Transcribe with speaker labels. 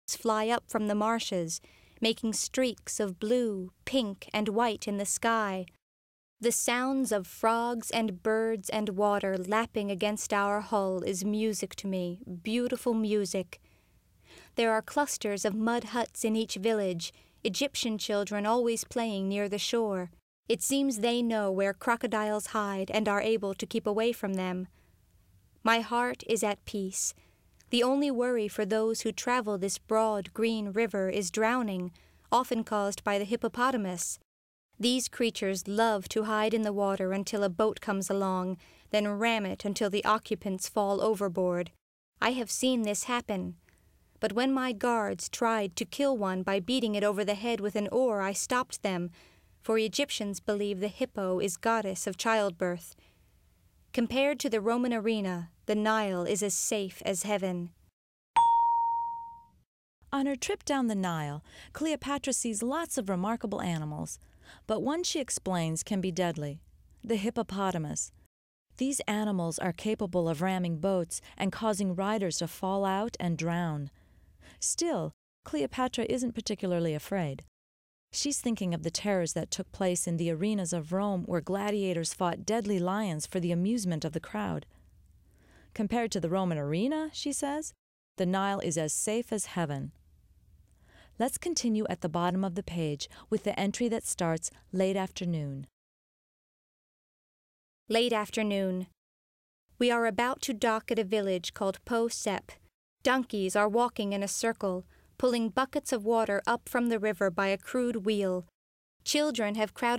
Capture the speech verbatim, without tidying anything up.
Speaker 1: fly up from the marshes, making streaks of blue, pink, and white in the sky. The sounds of frogs and birds and water lapping against our hull is music to me, beautiful music. There are clusters of mud huts in each village, Egyptian children always playing near the shore. It seems they know where crocodiles hide and are able to keep away from them. My heart is at peace. The only worry for those who travel this broad green river is drowning, often caused by the hippopotamus. These creatures love to hide in the water until a boat comes along, then ram it until the occupants fall overboard. I have seen this happen. But when my guards tried to kill one by beating it over the head with an oar, I stopped them, for Egyptians believe the hippo is goddess of childbirth. Compared to the Roman arena, the Nile is as safe as heaven.
Speaker 2: On her trip down the Nile, Cleopatra sees lots of remarkable animals, but one she explains can be deadly, the hippopotamus. These animals are capable of ramming boats and causing riders to fall out and drown. Still, Cleopatra isn't particularly afraid. She's thinking of the terrors that took place in the arenas of Rome where gladiators fought deadly lions for the amusement of the crowd. Compared to the Roman arena, she says, the Nile is as safe as heaven. Let's continue at the bottom of the page with the entry that starts late afternoon.
Speaker 1: Late afternoon. We are about to dock at a village called Po Sep. Donkeys are walking in a circle, pulling buckets of water up from the river by a crude wheel. Children have crowded